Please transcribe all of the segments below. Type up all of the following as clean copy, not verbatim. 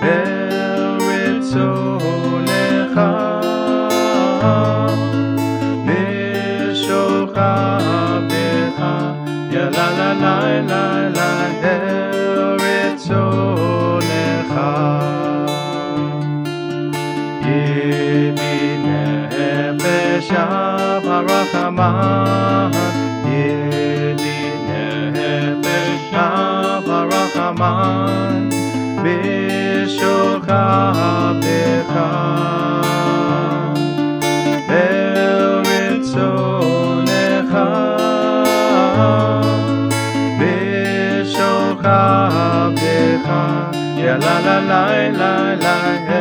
ברצונך משוכבך יא לה לה לה לה לה ברצונך ידי נפש הרחמן ידי נפש הרחמן משוכבך ברצונך משוכבך יא לה לה לה לה לה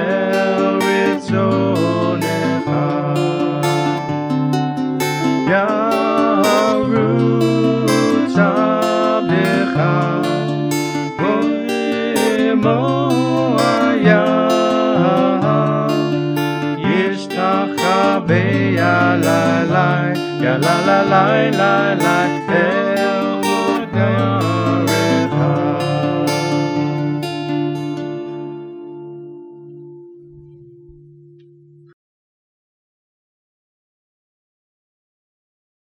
ברצונך ירוץ עבדך ישתחווה יא לה לה לה לה לה לה